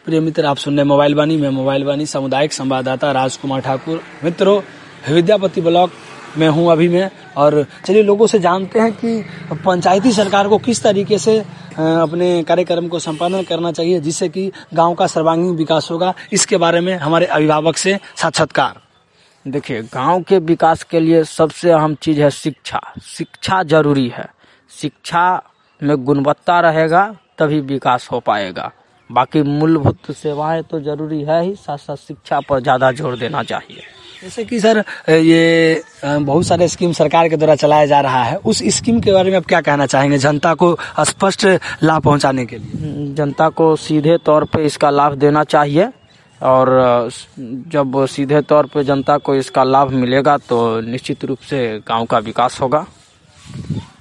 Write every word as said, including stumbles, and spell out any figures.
प्रिय मित्र, आप सुन रहे मोबाइल वाणी में मोबाइल वाणी सामुदायिक संवाददाता राजकुमार ठाकुर। मित्रों, विद्यापति ब्लॉक में हूं अभी मैं, और चलिए लोगों से जानते हैं कि पंचायती सरकार को किस तरीके से अपने कार्यक्रम को संपादन करना चाहिए जिससे कि गांव का सर्वांगीण विकास होगा। इसके बारे में हमारे अभिभावक से साक्षात्कार। देखिए, गांव के विकास के लिए सबसे अहम चीज है शिक्षा। शिक्षा जरूरी है। शिक्षा में गुणवत्ता रहेगा तभी विकास हो पाएगा। बाकी मूलभूत सेवाएं तो जरूरी है ही, साथ साथ शिक्षा पर ज्यादा जोर देना चाहिए। जैसे कि सर, ये बहुत सारे स्कीम सरकार के द्वारा चलाया जा रहा है, उस स्कीम के बारे में आप क्या कहना चाहेंगे जनता को स्पष्ट लाभ पहुंचाने के लिए? जनता को सीधे तौर पे इसका लाभ देना चाहिए, और जब सीधे तौर पे जनता को इसका लाभ मिलेगा तो निश्चित रूप से गांव का विकास होगा।